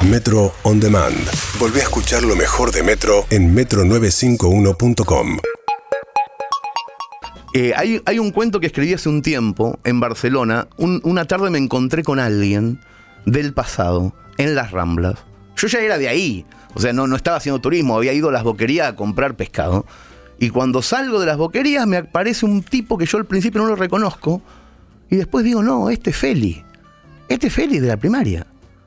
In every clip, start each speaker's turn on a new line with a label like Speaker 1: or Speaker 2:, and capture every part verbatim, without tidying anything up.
Speaker 1: Metro On Demand. Volví a escuchar lo mejor de Metro en metro novecientos cincuenta y uno punto com.
Speaker 2: Eh, hay, hay un cuento que escribí hace un tiempo en Barcelona. Un, una tarde me encontré con alguien del pasado en las Ramblas. Yo ya era de ahí, o sea, no, no estaba haciendo turismo, había ido a las boquerías a comprar pescado. Y cuando salgo de las boquerías me aparece un tipo que yo al principio no lo reconozco. Y después digo, no, este es Feli. Este es Feli de la primaria.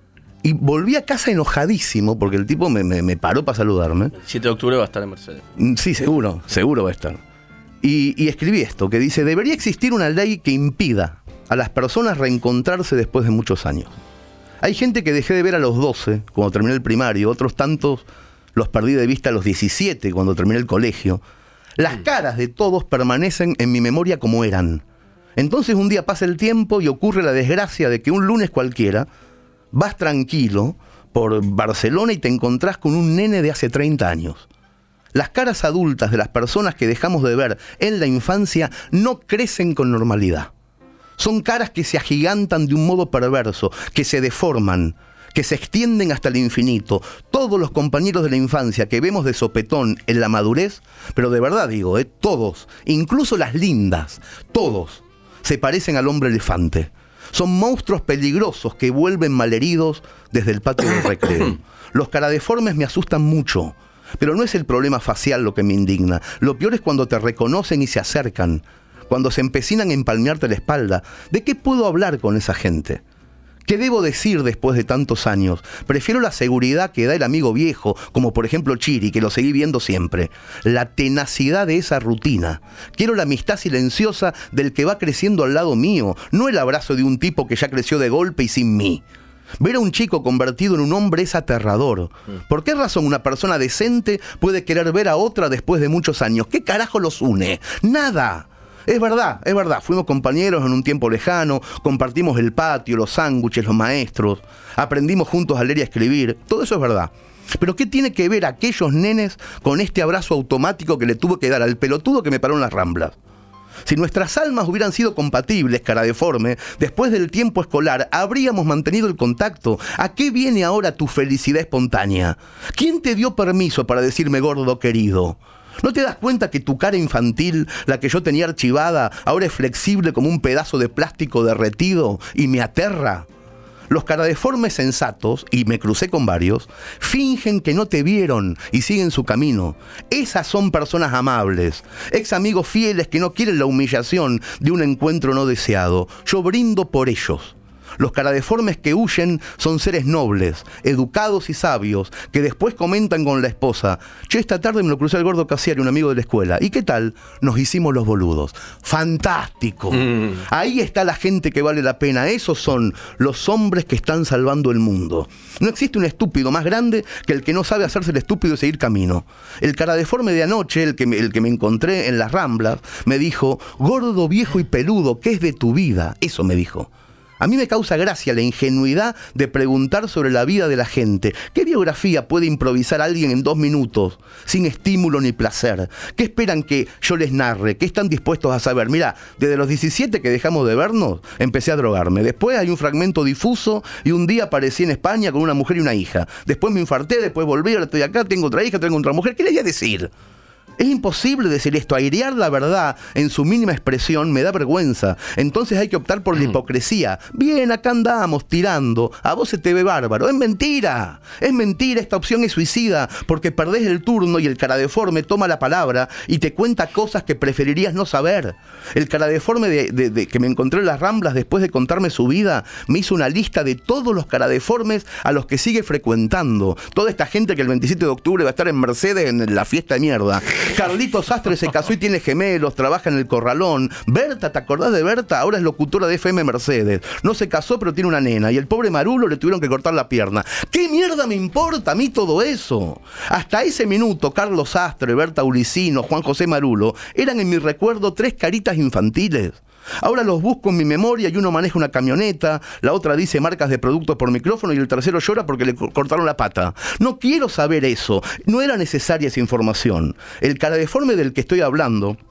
Speaker 2: Y volví a casa enojadísimo porque el tipo me, me, me paró para saludarme.
Speaker 3: El siete de octubre va a estar en Mercedes.
Speaker 2: Sí, seguro, seguro va a estar. Y, y escribí esto, que dice, debería existir una ley que impida a las personas reencontrarse después de muchos años. Hay gente que dejé de ver a los doce, cuando terminé el primario, otros tantos los perdí de vista a los diecisiete, cuando terminé el colegio. Las caras de todos permanecen en mi memoria como eran. Entonces un día pasa el tiempo y ocurre la desgracia de que un lunes cualquiera vas tranquilo por Barcelona y te encontrás con un nene de hace treinta años. Las caras adultas de las personas que dejamos de ver en la infancia no crecen con normalidad. Son caras que se agigantan de un modo perverso, que se deforman, que se extienden hasta el infinito. Todos los compañeros de la infancia que vemos de sopetón en la madurez, pero de verdad digo, eh, todos, incluso las lindas, todos, se parecen al hombre elefante. Son monstruos peligrosos que vuelven malheridos desde el patio del recreo. Los caradeformes me asustan mucho, pero no es el problema facial lo que me indigna. Lo peor es cuando te reconocen y se acercan, cuando se empecinan en palmearte la espalda. ¿De qué puedo hablar con esa gente? ¿Qué debo decir después de tantos años? Prefiero la seguridad que da el amigo viejo, como por ejemplo Chiri, que lo seguí viendo siempre. La tenacidad de esa rutina. Quiero la amistad silenciosa del que va creciendo al lado mío, no el abrazo de un tipo que ya creció de golpe y sin mí. Ver a un chico convertido en un hombre es aterrador. ¿Por qué razón una persona decente puede querer ver a otra después de muchos años? ¿Qué carajo los une? Nada. Es verdad, es verdad, fuimos compañeros en un tiempo lejano, compartimos el patio, los sándwiches, los maestros, aprendimos juntos a leer y a escribir, todo eso es verdad. Pero ¿qué tiene que ver aquellos nenes con este abrazo automático que le tuve que dar al pelotudo que me paró en las Ramblas? Si nuestras almas hubieran sido compatibles, cara deforme, después del tiempo escolar habríamos mantenido el contacto. ¿A qué viene ahora tu felicidad espontánea? ¿Quién te dio permiso para decirme gordo querido? ¿No te das cuenta que tu cara infantil, la que yo tenía archivada, ahora es flexible como un pedazo de plástico derretido y me aterra? Los caradeformes sensatos, y me crucé con varios, fingen que no te vieron y siguen su camino. Esas son personas amables, ex amigos fieles que no quieren la humillación de un encuentro no deseado. Yo brindo por ellos. Los caradeformes que huyen son seres nobles, educados y sabios, que después comentan con la esposa: che, esta tarde me lo crucé al gordo Casiari, un amigo de la escuela. ¿Y qué tal? Nos hicimos los boludos. ¡Fantástico! Mm. Ahí está la gente que vale la pena. Esos son los hombres que están salvando el mundo. No existe un estúpido más grande que el que no sabe hacerse el estúpido y seguir camino. El caradeforme de anoche, el que me, el que me encontré en las Ramblas, me dijo: gordo, viejo y peludo, ¿qué es de tu vida? Eso me dijo. A mí me causa gracia la ingenuidad de preguntar sobre la vida de la gente. ¿Qué biografía puede improvisar alguien en dos minutos, sin estímulo ni placer? ¿Qué esperan que yo les narre? ¿Qué están dispuestos a saber? Mira, desde los diecisiete que dejamos de vernos, empecé a drogarme. Después hay un fragmento difuso y un día aparecí en España con una mujer y una hija. Después me infarté, después volví, ahora estoy acá, tengo otra hija, tengo otra mujer. ¿Qué le voy a decir? Es imposible decir esto. Airear la verdad en su mínima expresión me da vergüenza. Entonces hay que optar por la hipocresía. Bien, acá andamos tirando. A vos se te ve bárbaro. Es mentira. Es mentira. Esta opción es suicida porque perdés el turno y el caradeforme toma la palabra y te cuenta cosas que preferirías no saber. El caradeforme de, de, de, que me encontré en las Ramblas después de contarme su vida me hizo una lista de todos los caradeformes a los que sigue frecuentando. Toda esta gente que el veintisiete de octubre va a estar en Mercedes en la fiesta de mierda. Carlito Sastre se casó y tiene gemelos, trabaja en el Corralón. Berta, ¿te acordás de Berta? Ahora es locutora de F M Mercedes. No se casó, pero tiene una nena. Y el pobre Marulo le tuvieron que cortar la pierna. ¿Qué mierda me importa a mí todo eso? Hasta ese minuto, Carlos Sastre, Berta Ulicino, Juan José Marulo eran en mi recuerdo tres caritas infantiles. Ahora los busco en mi memoria y uno maneja una camioneta, la otra dice marcas de productos por micrófono y el tercero llora porque le cortaron la pata. No quiero saber eso, no era necesaria esa información. El caradeforme del que estoy hablando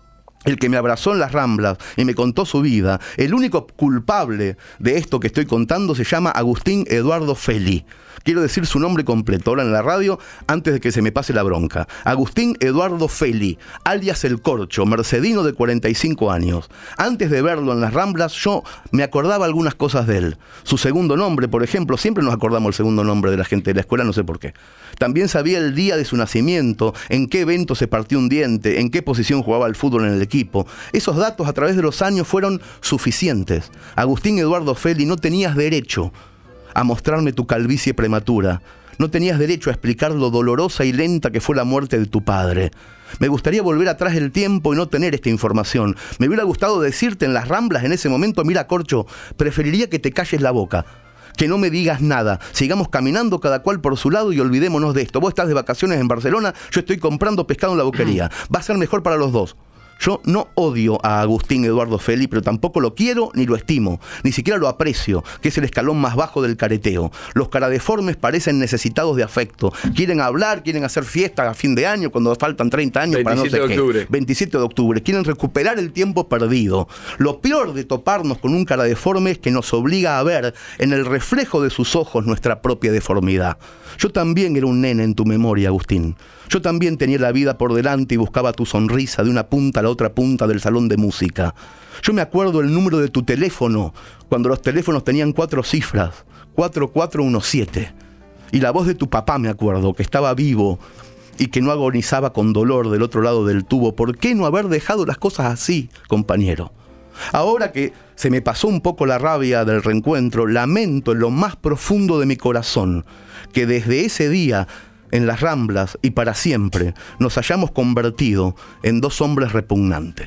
Speaker 2: el que me abrazó en las Ramblas y me contó su vida, el único culpable de esto que estoy contando se llama Agustín Eduardo Feli. Quiero decir su nombre completo ahora en la radio antes de que se me pase la bronca. Agustín Eduardo Feli, alias El Corcho, mercedino de cuarenta y cinco años. Antes de verlo en las Ramblas, yo me acordaba algunas cosas de él. Su segundo nombre, por ejemplo, siempre nos acordamos el segundo nombre de la gente de la escuela, no sé por qué. También sabía el día de su nacimiento, en qué evento se partió un diente, en qué posición jugaba el fútbol en el equipo. Esos datos a través de los años fueron suficientes. Agustín Eduardo Feli, no tenías derecho a mostrarme tu calvicie prematura. No tenías derecho a explicar lo dolorosa y lenta que fue la muerte de tu padre. Me gustaría volver atrás el tiempo y no tener esta información. Me hubiera gustado decirte en las Ramblas en ese momento, mira, Corcho, preferiría que te calles la boca, que no me digas nada. Sigamos caminando cada cual por su lado y olvidémonos de esto. Vos estás de vacaciones en Barcelona, yo estoy comprando pescado en la boquería. Va a ser mejor para los dos. Yo no odio a Agustín Eduardo Feli, pero tampoco lo quiero ni lo estimo, ni siquiera lo aprecio, que es el escalón más bajo del careteo. Los caradeformes parecen necesitados de afecto. Quieren hablar, quieren hacer fiestas a fin de año cuando faltan treinta años para no sé qué. veintisiete de octubre. Quieren recuperar el tiempo perdido. Lo peor de toparnos con un caradeforme es que nos obliga a ver en el reflejo de sus ojos nuestra propia deformidad. Yo también era un nene en tu memoria, Agustín. Yo también tenía la vida por delante y buscaba tu sonrisa de una punta a la otra punta del salón de música. Yo me acuerdo el número de tu teléfono, cuando los teléfonos tenían cuatro cifras, cuatro cuatro uno siete. Y la voz de tu papá me acuerdo, que estaba vivo y que no agonizaba con dolor del otro lado del tubo. ¿Por qué no haber dejado las cosas así, compañero? Ahora que se me pasó un poco la rabia del reencuentro, lamento en lo más profundo de mi corazón que desde ese día en las Ramblas y para siempre nos hayamos convertido en dos hombres repugnantes.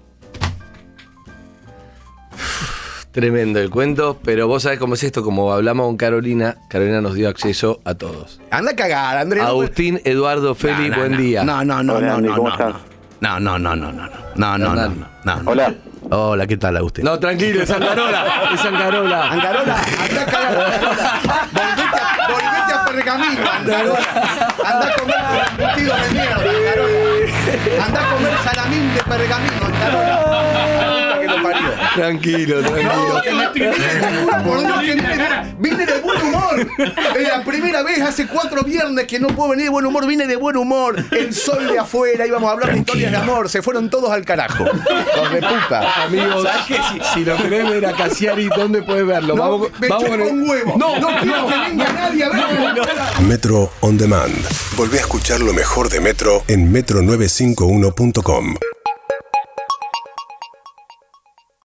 Speaker 3: Tremendo el cuento, pero vos sabés cómo es esto, como hablamos con Carolina, Carolina nos dio acceso a todos.
Speaker 2: Anda a cagar, Andrés.
Speaker 3: Agustín Eduardo Feli,
Speaker 2: no, no,
Speaker 3: buen
Speaker 2: no,
Speaker 3: día.
Speaker 2: No, no, no,
Speaker 4: Hola,
Speaker 2: no,
Speaker 4: Andy,
Speaker 2: no,
Speaker 4: ¿cómo
Speaker 2: no,
Speaker 4: estás?
Speaker 2: no, no, no, no, no, no, no, no, no, no, no.
Speaker 4: Hola.
Speaker 2: Hola, ¿qué tal, Agustín?
Speaker 3: No, tranquilo, es Angarola, es Angarola.
Speaker 2: Angarola, anda a cagar, Angarola. Volvete a, volvete a Pergamino, Angarola. Anda a comer tu embutido de mierda, Angarola. Anda a comer salamín de Pergamino, Angarola. La puta que lo parió.
Speaker 3: Tranquilo, tranquilo.
Speaker 2: No, que me estoy- por Dios, que vine, vine de buen humor. Es la primera vez hace cuatro viernes que no puedo venir de buen humor. Vine de buen humor. El sol de afuera, íbamos a hablar de historias de amor. Se fueron todos al carajo. Los de puta.
Speaker 3: Amigos, ¿sabes qué? Si, si lo querés ver a Cassiari, ¿dónde puedes verlo?
Speaker 2: No,
Speaker 3: vamos
Speaker 2: me
Speaker 3: vamos
Speaker 2: chupa
Speaker 3: con el-
Speaker 2: un huevo.
Speaker 3: No,
Speaker 2: no quiero que venga nadie a verlo.
Speaker 1: Metro On Demand. Volvé a escuchar lo mejor de Metro en metro novecientos cincuenta y uno punto com.